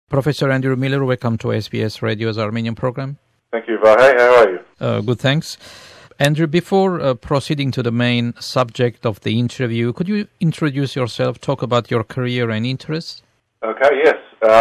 Professor Andrew Miller, welcome to SBS Radio's Armenian program. Thank you, Vahe. How are you? Good, thanks. Andrew, before proceeding to the main subject of the interview, could you introduce yourself, talk about your career and interests? Okay, yes.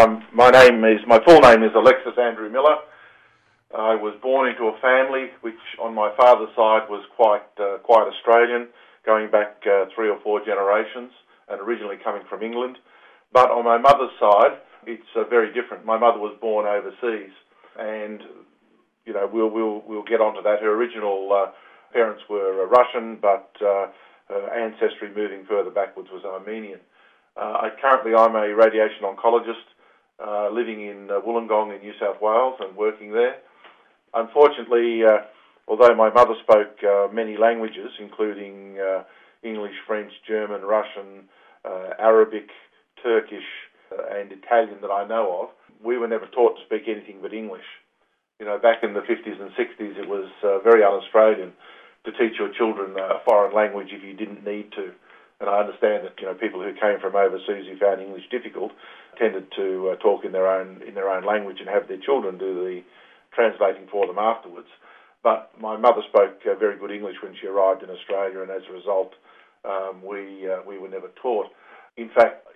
My full name is Alexis Andrew Miller. I was born into a family which, on my father's side, was quite Australian, going back 3 or 4 generations, and originally coming from England. But on my mother's side, it's very different. My mother was born overseas, and we'll get onto that. Her original parents were Russian, but her ancestry moving further backwards was Armenian. Currently, I'm a radiation oncologist living in Wollongong in New South Wales and working there. Unfortunately, although my mother spoke many languages, including English, French, German, Russian, Arabic, Turkish, and Italian that I know of, we were never taught to speak anything but English. Back in the 50s and 60s, it was very un-Australian to teach your children a foreign language if you didn't need to. And I understand that people who came from overseas who found English difficult tended to talk in their own language and have their children do the translating for them afterwards. But my mother spoke very good English when she arrived in Australia, and as a result, we were never taught. In fact,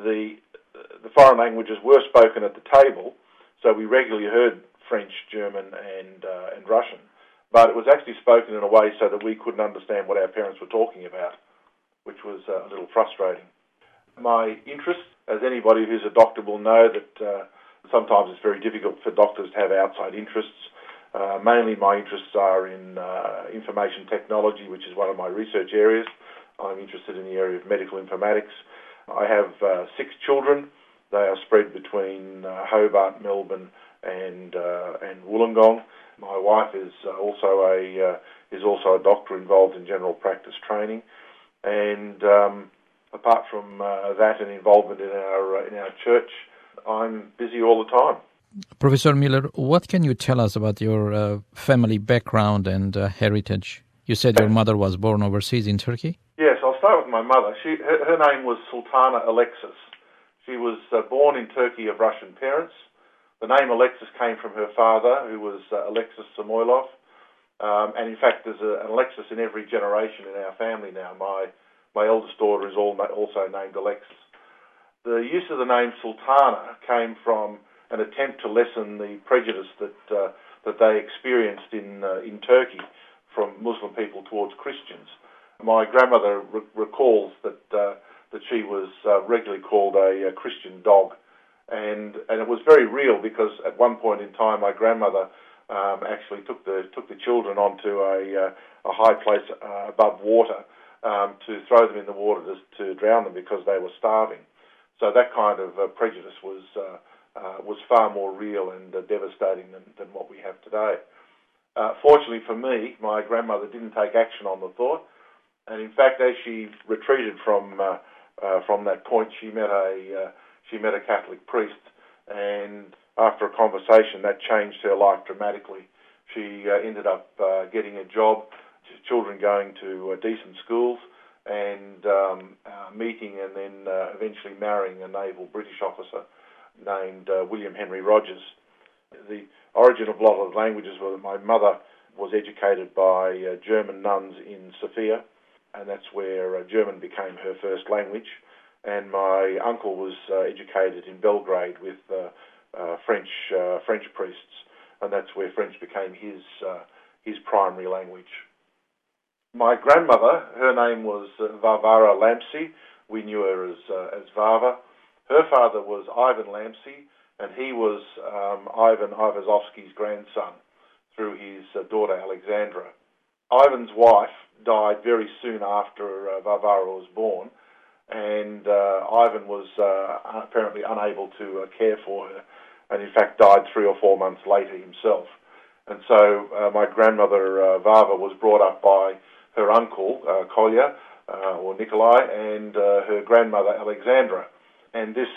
the foreign languages were spoken at the table, so we regularly heard French, German, and Russian. But it was actually spoken in a way so that we couldn't understand what our parents were talking about, which was a little frustrating. My interests, as anybody who's a doctor will know, that sometimes it's very difficult for doctors to have outside interests. Mainly my interests are in information technology, which is one of my research areas. I'm interested in the area of medical informatics. I have 6 children. They are spread between Hobart, Melbourne, and Wollongong. My wife is also a doctor involved in general practice training, and apart from that and involvement in our church, I'm busy all the time. Professor Miller, what can you tell us about your family background and heritage? You said your mother was born overseas in Turkey? Yes, I'll start with my mother. Her name was Sultana Alexis. She was born in Turkey of Russian parents. The name Alexis came from her father, who was Alexis Samoylov. And in fact, there's an Alexis in every generation in our family now. My eldest daughter is also named Alexis. The use of the name Sultana came from an attempt to lessen the prejudice that they experienced in Turkey from Muslim people towards Christians. My grandmother recalls that she was regularly called a Christian dog, and it was very real because at one point in time my grandmother actually took the children onto a high place above water to throw them in the water to drown them because they were starving. So that kind of prejudice was far more real and devastating than what we have today. Fortunately for me, my grandmother didn't take action on the thought, and in fact, as she retreated from that point, she met a Catholic priest, and after a conversation, that changed her life dramatically. She ended up getting a job, children going to decent schools, and meeting and then eventually marrying a naval British officer named William Henry Rogers. The origin of a lot of the languages were that my mother was educated by German nuns in Sofia, and that's where German became her first language. And my uncle was educated in Belgrade with French priests, and that's where French became his primary language. My grandmother, her name was Varvara Lampsey. We knew her as Vava. Her father was Ivan Lampsey, and he was Ivan Ivazovsky's grandson through his daughter Alexandra. Ivan's wife died very soon after Varvara was born, and Ivan was apparently unable to care for her, and in fact died 3 or 4 months later himself. And so my grandmother Vava was brought up by her uncle Kolya or Nikolai and her grandmother Alexandra, and this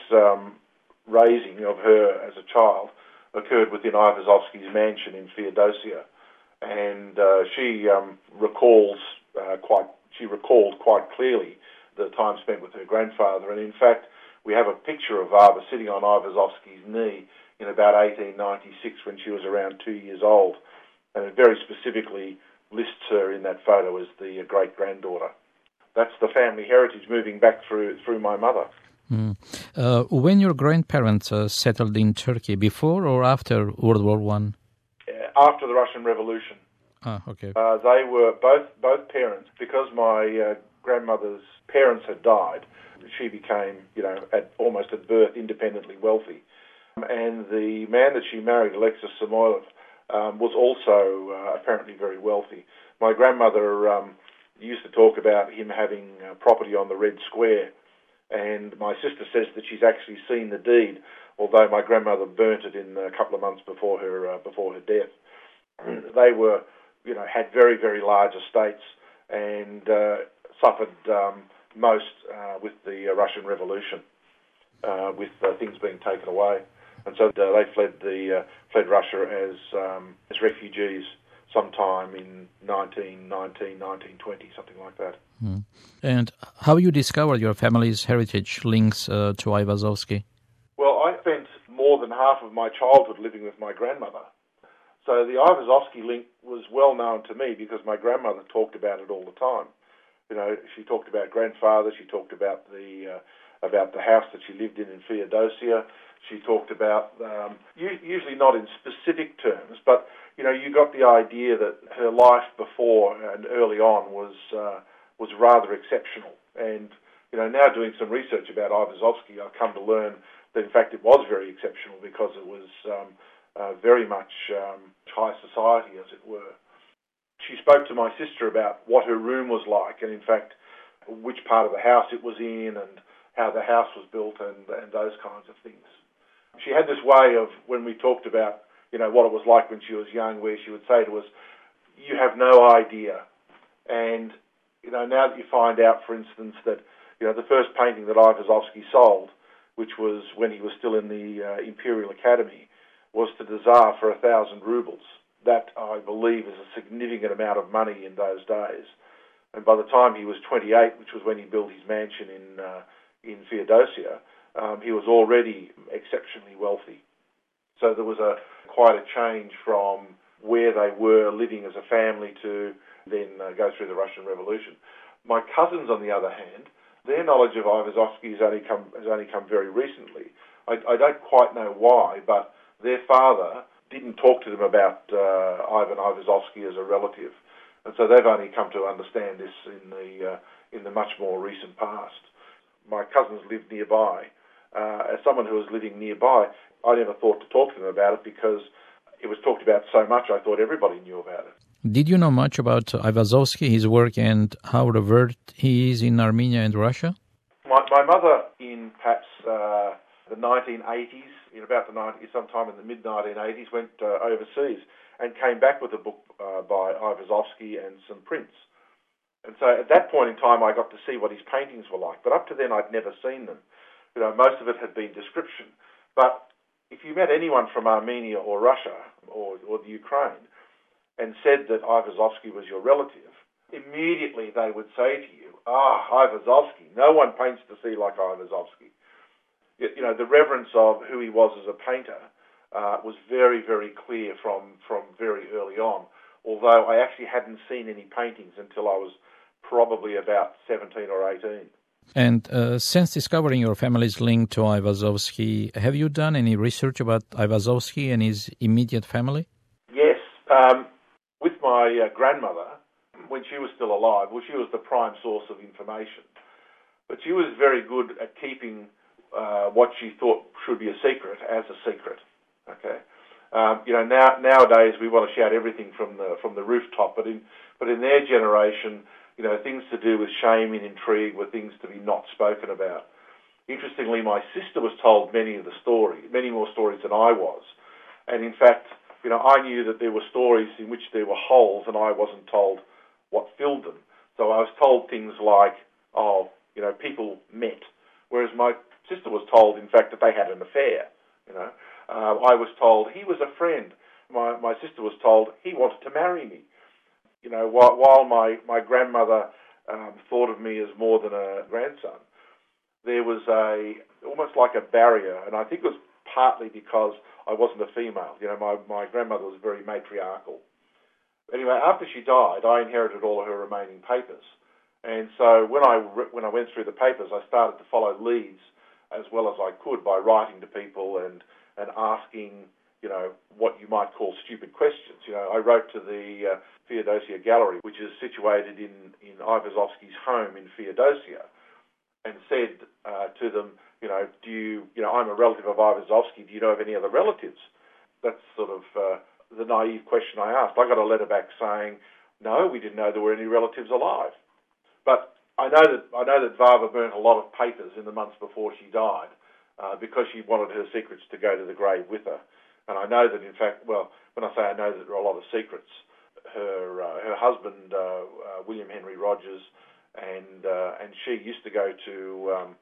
raising of her as a child occurred within Ivazovsky's mansion in Feodosia, and she recalled quite clearly the time spent with her grandfather. And in fact, we have a picture of Varva sitting on Ivazovsky's knee in about 1896 when she was around 2 years old. And it very specifically lists her in that photo as the great-granddaughter. That's the family heritage moving back through my mother. Mm. When your grandparents settled in Turkey, before or after World War One? After the Russian Revolution. Ah, okay. They were both parents, because my grandmother's parents had died. She became, almost at birth, independently wealthy. And the man that she married, Alexis Samoilov, was also apparently very wealthy. My grandmother used to talk about him having property on the Red Square, and my sister says that she's actually seen the deed, although my grandmother burnt it in a couple of months before her death. They were, had very, very large estates and suffered most with the Russian Revolution, with things being taken away. And so they fled Russia as refugees sometime in 1919, 1920, something like that. Mm. And how you discovered your family's heritage links to Ivazovsky? Well, I spent more than half of my childhood living with my grandmother. So the Ivazovsky link was well known to me because my grandmother talked about it all the time. She talked about grandfather. She talked about the house that she lived in Feodosia. She talked about, usually not in specific terms, but, you got the idea that her life before and early on was rather exceptional. And, now doing some research about Ivazovsky, I've come to learn that, in fact, it was very exceptional because it was very much high society, as it were. She spoke to my sister about what her room was like and, in fact, which part of the house it was in and how the house was built and those kinds of things. She had this way of, when we talked about, what it was like when she was young, where she would say to us, you have no idea. And, now that you find out, for instance, that, the first painting that Ivazovsky sold, which was when he was still in the Imperial Academy, was to the Tsar for 1,000 rubles. That, I believe, is a significant amount of money in those days. And by the time he was 28, which was when he built his mansion in Feodosia, he was already exceptionally wealthy. So there was quite a change from where they were living as a family to then go through the Russian Revolution. My cousins, on the other hand, their knowledge of Ivazovsky has only come very recently. I don't quite know why, but their father didn't talk to them about Ivan Ivazovsky as a relative, and so they've only come to understand this in the much more recent past. My cousins lived nearby. As someone who was living nearby, I never thought to talk to them about it because it was talked about so much. I thought everybody knew about it. Did you know much about Ivazovsky, his work, and how revered he is in Armenia and Russia? My mother, in perhaps the 1980s, sometime in the mid-1980s, went overseas and came back with a book by Ivazovsky and some prints. And so at that point in time, I got to see what his paintings were like. But up to then, I'd never seen them. Most of it had been description. But if you met anyone from Armenia or Russia or the Ukraine and said that Ivazovsky was your relative, immediately they would say to you, Ivazovsky, no one paints the sea like Ivazovsky. The reverence of who he was as a painter was very, very clear from very early on, although I actually hadn't seen any paintings until I was probably about 17 or 18. And since discovering your family's link to Ivazovsky, have you done any research about Ivazovsky and his immediate family? Yes. With my grandmother, when she was still alive, she was the prime source of information. But she was very good at keeping what she thought should be a secret as a secret. Okay. Nowadays we want to shout everything from the rooftop, but in their generation, things to do with shame and intrigue were things to be not spoken about. Interestingly, my sister was told many more stories than I was. And in fact, I knew that there were stories in which there were holes and I wasn't told what filled them. So I was told things like, people met, whereas my sister was told, in fact, that they had an affair. I was told he was a friend. My sister was told he wanted to marry me. While my grandmother thought of me as more than a grandson, there was almost like a barrier, and I think it was partly because I wasn't a female. My grandmother was very matriarchal. Anyway, after she died, I inherited all of her remaining papers. And so when I went through the papers, I started to follow leads as well as I could by writing to people and asking, what you might call stupid questions. I wrote to the Feodosia Gallery, which is situated in Aivazovsky's home in Feodosia, and said to them, I'm a relative of Aivazovsky. Do you know of any other relatives? That's sort of the naive question I asked. I got a letter back saying, no, we didn't know there were any relatives alive. But I know that Vava burnt a lot of papers in the months before she died because she wanted her secrets to go to the grave with her. And I know that, in fact, when I say I know that there are a lot of secrets, her husband, William Henry Rogers, and she used to go to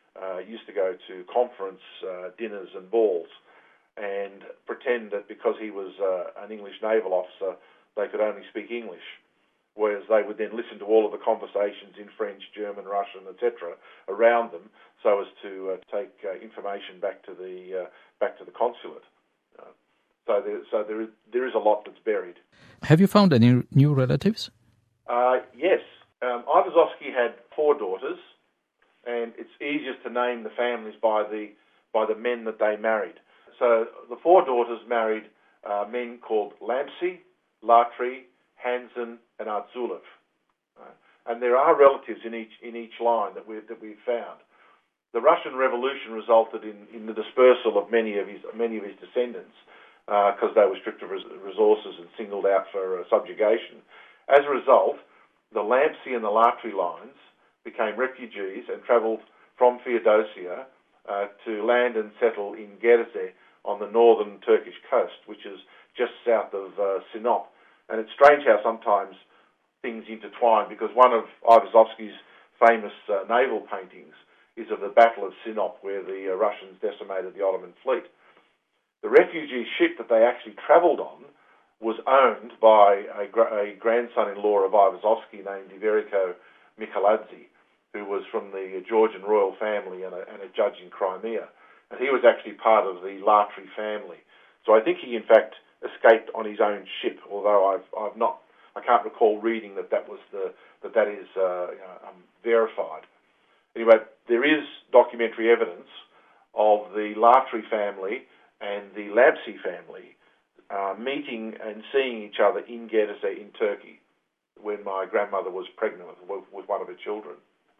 conference dinners and balls and pretend that because he was an English naval officer, they could only speak English, whereas they would then listen to all of the conversations in French, German, Russian, etc. around them, so as to take information back to the consulate. So there is a lot that's buried. Have you found any new relatives? Yes. Aivazovsky had 4 daughters, and it's easiest to name the families by the men that they married. So the 4 daughters married men called Lampsey, Latry, Hansen, and Artzulev. And there are relatives in each line that we've found. The Russian Revolution resulted in the dispersal of many of his descendants because they were stripped of resources and singled out for subjugation. As a result, the Lampsey and the Latry lines became refugees and travelled from Feodosia to land and settle in Gerze on the northern Turkish coast, which is just south of Sinop. And it's strange how sometimes things intertwine, because one of Aivazovsky's famous naval paintings is of the Battle of Sinop, where the Russians decimated the Ottoman fleet. The refugee ship that they actually travelled on was owned by a grandson-in-law of Aivazovsky named Iveriko Mikhaladze, who was from the Georgian royal family and a judge in Crimea. And he was actually part of the Latry family. So I think he, in fact, escaped on his own ship, although I can't recall reading that is verified. Anyway, there is documentary evidence of the Latry family and the Lampsey family meeting and seeing each other in Gerze in Turkey when my grandmother was pregnant with one of her children.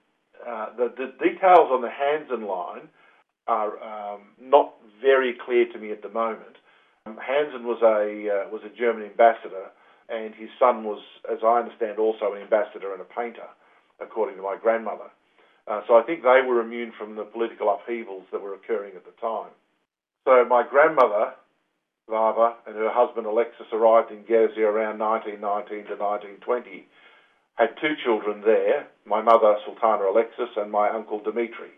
The details on the Hansen line are not very clear to me at the moment. Hansen was a German ambassador, and his son was, as I understand, also an ambassador and a painter, according to my grandmother. So I think they were immune from the political upheavals that were occurring at the time. So my grandmother, Vava, and her husband Alexis arrived in Gerze around 1919 to 1920, had 2 children there, my mother Sultana Alexis and my uncle Dmitri.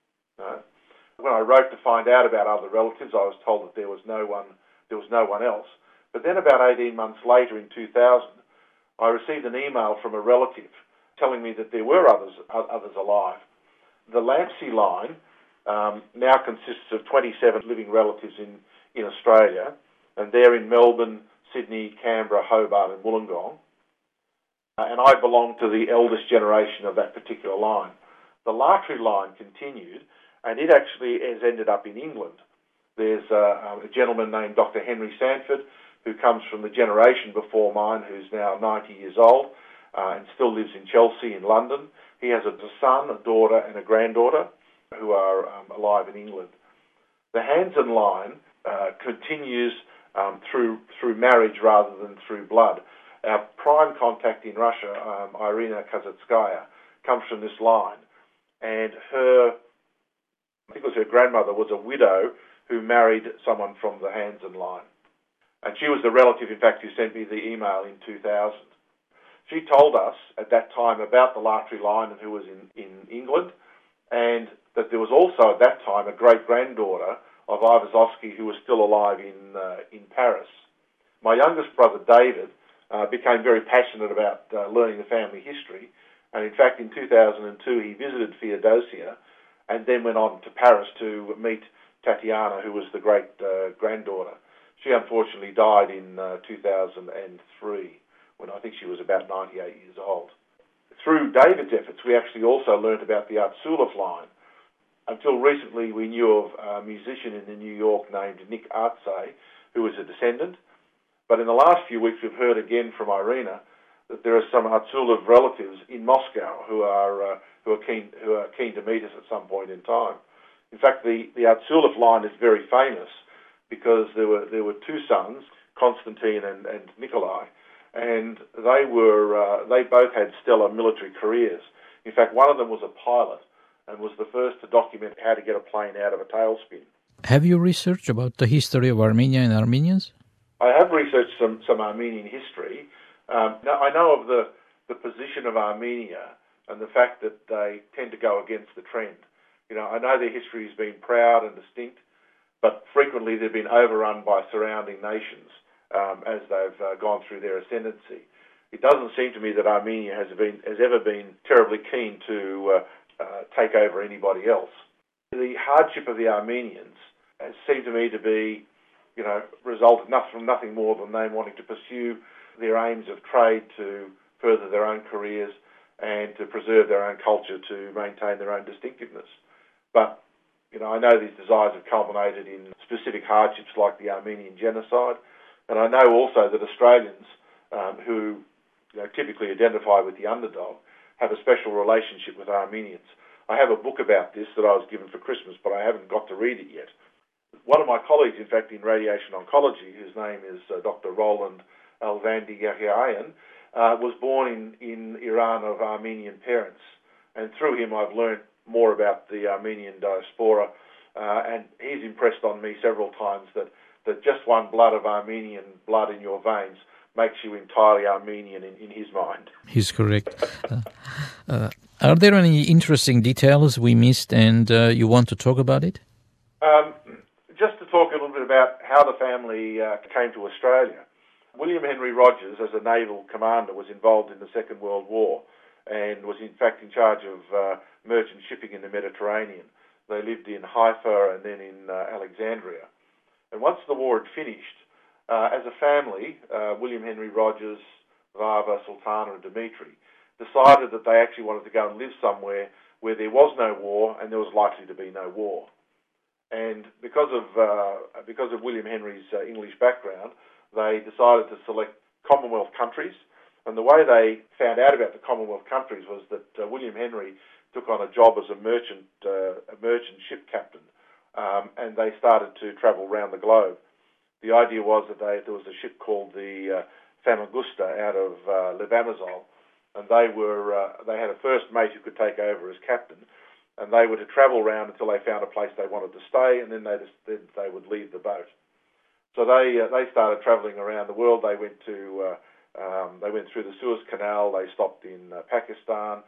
When I wrote to find out about other relatives, I was told that there was no one else. But then about 18 months later in 2000, I received an email from a relative telling me that there were others alive. The Lampsey line now consists of 27 living relatives in Australia, and they're in Melbourne, Sydney, Canberra, Hobart and Wollongong. And I belong to the eldest generation of that particular line. The Latry line continued, and it actually has ended up in England. There's a gentleman named Dr. Henry Sanford, who comes from the generation before mine, who's now 90 years old and still lives in Chelsea in London. He has a son, a daughter and a granddaughter who are alive in England. The Hansen line continues through marriage rather than through blood. Our prime contact in Russia, Irina Kazatskaya, comes from this line, and I think it was her grandmother, was a widow who married someone from the Hansen line. And she was the relative, in fact, who sent me the email in 2000. She told us at that time about the Latry line and who was in England, and that there was also at that time a great-granddaughter of Aivazovsky who was still alive in Paris. My youngest brother, David, became very passionate about learning the family history, and in fact in 2002 he visited Feodosia and then went on to Paris to meet Tatiana, who was the great granddaughter. She unfortunately died in 2003, when I think she was about 98 years old. Through David's efforts, we actually also learnt about the Artzulov line. Until recently, we knew of a musician in New York named Nick Artze, who was a descendant. But in the last few weeks, we've heard again from Irina that there are some Artzulov relatives in Moscow who are keen to meet us at some point in time. In fact, the Artzulov line is very famous because there were two sons, Konstantin and Nikolai, and they both had stellar military careers. In fact, one of them was a pilot and was the first to document how to get a plane out of a tailspin. Have you researched about the history of Armenia and Armenians? I have researched some Armenian history. Now, I know of the position of Armenia and the fact that they tend to go against the trend. I know their history has been proud and distinct, but frequently they've been overrun by surrounding nations as they've gone through their ascendancy. It doesn't seem to me that Armenia has ever been terribly keen to take over anybody else. The hardship of the Armenians has seemed to me to be, resulted from nothing more than them wanting to pursue their aims of trade to further their own careers and to preserve their own culture, to maintain their own distinctiveness. But, I know these desires have culminated in specific hardships like the Armenian genocide, and I know also that Australians who typically identify with the underdog have a special relationship with Armenians. I have a book about this that I was given for Christmas, but I haven't got to read it yet. One of my colleagues, in fact, in radiation oncology, whose name is Dr. Roland Alvandiyahian, was born in Iran of Armenian parents, and through him I've learnt more about the Armenian diaspora, and he's impressed on me several times that just one blood of Armenian blood in your veins makes you entirely Armenian in his mind. He's correct. Are there any interesting details we missed and you want to talk about it? Just to talk a little bit about how the family came to Australia. William Henry Rogers, as a naval commander, was involved in the Second World War and was in fact in charge of merchant shipping in the Mediterranean. They lived in Haifa and then in Alexandria. And once the war had finished, as a family, William Henry Rogers, Vava, Sultana and Dimitri decided that they actually wanted to go and live somewhere where there was no war and there was likely to be no war. And because of William Henry's English background, they decided to select Commonwealth countries. And the way they found out about the Commonwealth countries was that William Henry took on a job as a merchant ship captain, and they started to travel around the globe. The idea was that there was a ship called the Famagusta out of Levamazol, and they had a first mate who could take over as captain, and they were to travel around until they found a place they wanted to stay, and then they would leave the boat. So they started travelling around the world. They went through the Suez Canal. They stopped in Pakistan.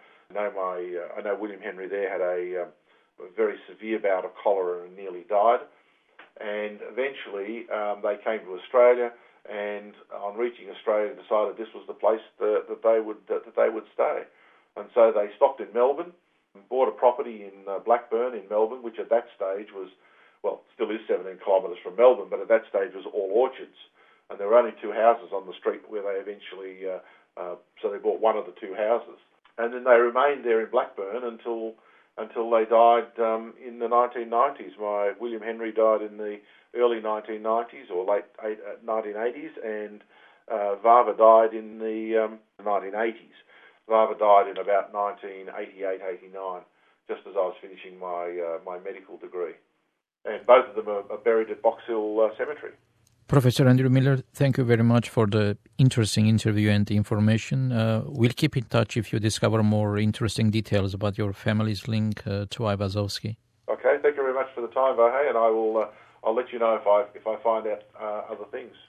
I know William Henry there had a very severe bout of cholera and nearly died. And eventually they came to Australia, and on reaching Australia, decided this was the place that they would stay. And so they stopped in Melbourne, bought a property in Blackburn in Melbourne, which at that stage was, well, still is 17 kilometres from Melbourne, but at that stage was all orchards. And there were only two houses on the street where they eventually, so they bought one of the two houses. And then they remained there in Blackburn until they died in the 1990s. William Henry died in the early 1990s or late 1980s, and Vava died in the 1980s. Vava died in about 1988-89, just as I was finishing my medical degree. And both of them are buried at Box Hill Cemetery. Professor Andrew Miller, thank you very much for the interesting interview and the information. We'll keep in touch if you discover more interesting details about your family's link to Aivazovsky. Okay, thank you very much for the time, Vahe, and I'll let you know if I find out other things.